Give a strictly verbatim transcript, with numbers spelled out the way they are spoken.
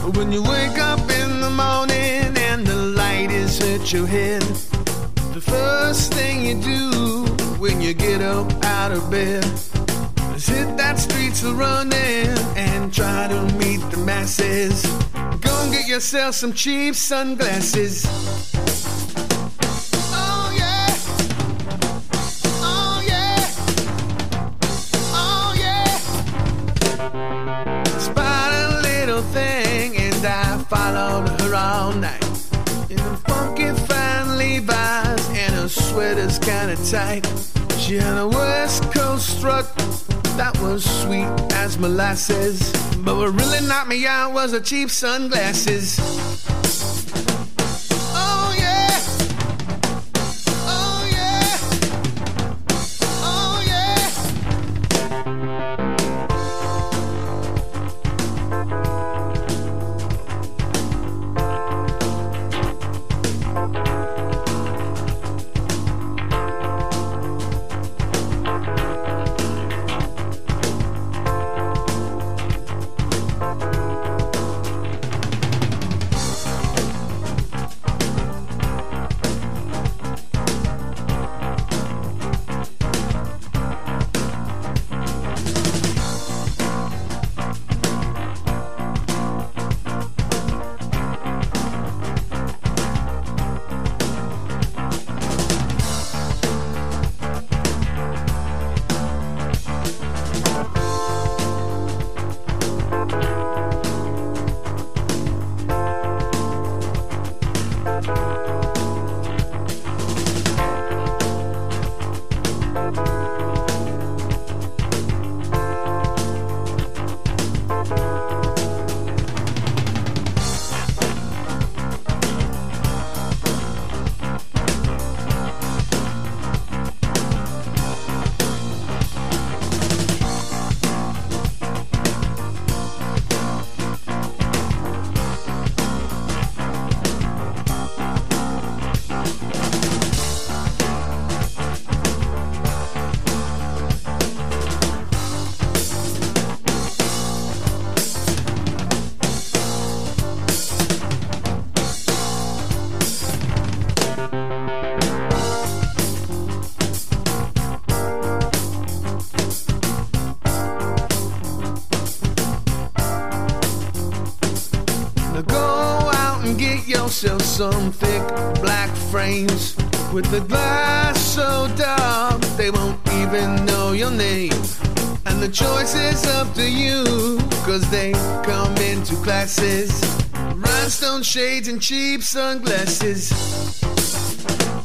When you wake up in the morning and the light is hit your head, the first thing you do when you get up out of bed is hit that streets a running and try to meet the masses. Go and get yourself some cheap sunglasses. Oh yeah, oh yeah, oh yeah. Spot a little thing and I followed her all night in a funky fine Levi's and her sweater's kinda tight. She had a West Coast strut that was sweet as molasses, but what really knocked me out was her cheap sunglasses. Oh yeah, oh yeah, oh yeah. Yourself some thick black frames with the glass so dark they won't even know your name. And the choice is up to you, cause they come in two classes: rhinestone shades and cheap sunglasses.